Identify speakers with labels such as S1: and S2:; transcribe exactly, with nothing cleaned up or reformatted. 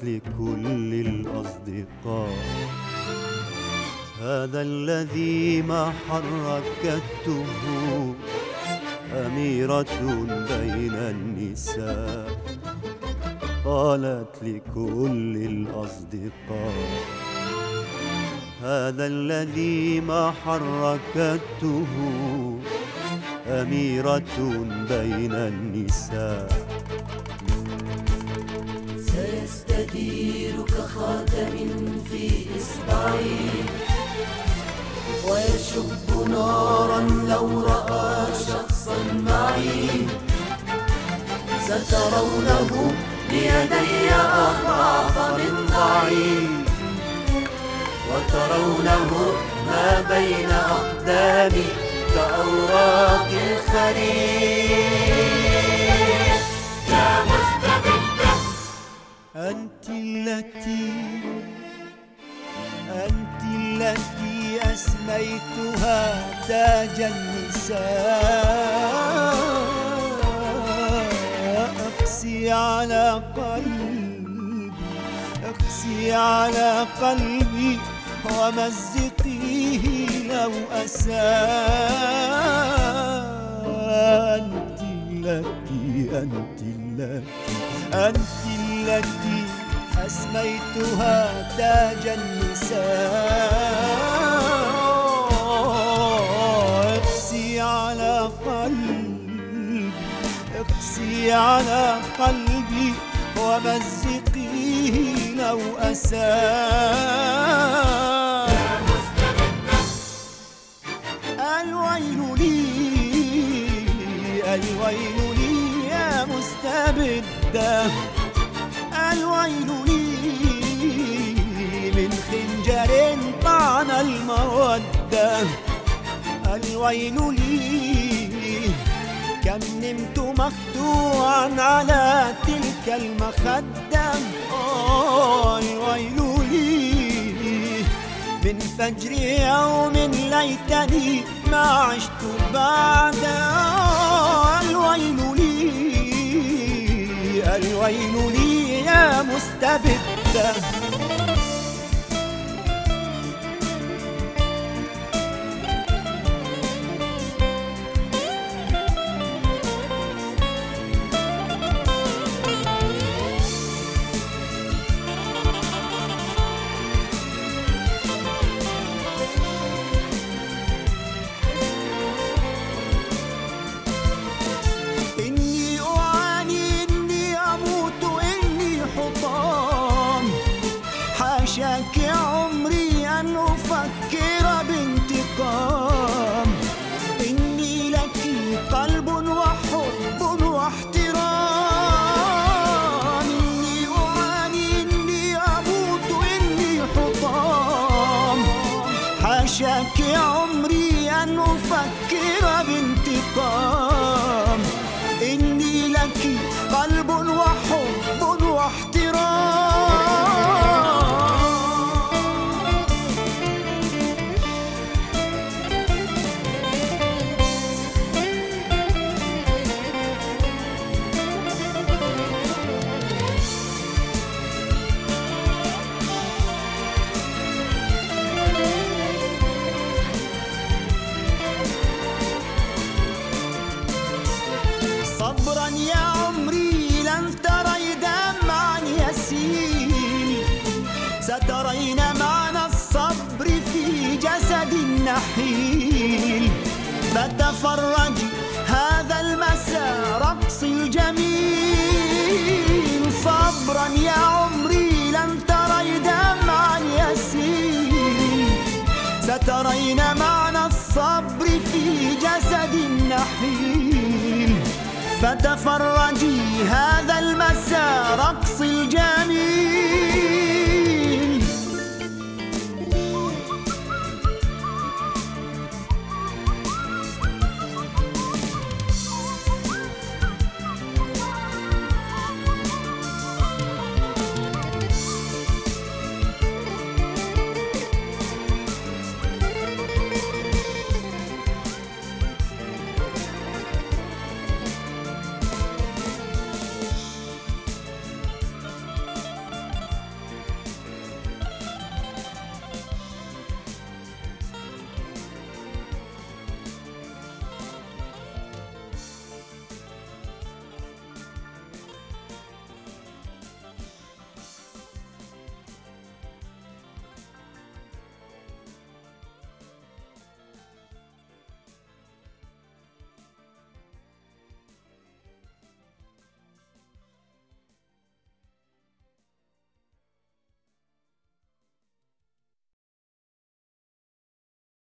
S1: لكل الأصدقاء. هذا الذي ما حركته أميرة بين النساء، قالت لكل الأصدقاء. هذا الذي ما حركته أميرة بين النساء.
S2: سيستدير كخاتم في إصبعي، ويشب نارا لو رأى شخصا معي. سترونه بيدي أضعف من ضعيف، وترونه ما بين أقدامي كأوراق الخريف. يا مستبدة
S1: أنت التي أنت التي أسميتها تاج النساء. أقسي على قلبي، أقسي على قلبي ومزقيه لو أساء. أنت التي أنت التي أنت التي أسميتها تاج النساء. اقسي على قلبي، اقسي على قلبي ومزقيه لو أساء. الويل لي، الويل لي يا مستبدة، الويل لي من خنجر طعن المودة. الويل لي كم نمت مخدوعا على تلك المخدة. الويل لي من فجر يوم ليتني ما عشت بعده. الويل لي، الويل لي يا مستبدة. حاشاك عمري أن أفكر بانتقام. إني لك قلب وحب واحترام. إني أعاني، إني أموت، إني حطام. حاشاك عمري أن أفكر بانتقام. إني لك قلب وحب واحترام. صبرا يا عمري لن تري دمعا يسيل. سترين معنى الصبر في جسد نحيل. فتفرجي هذا المساء رقص الجميل. صبرا يا عمري لن تري دمعا يسيل. سترين معنى الصبر في جسد نحيل. فتفرجي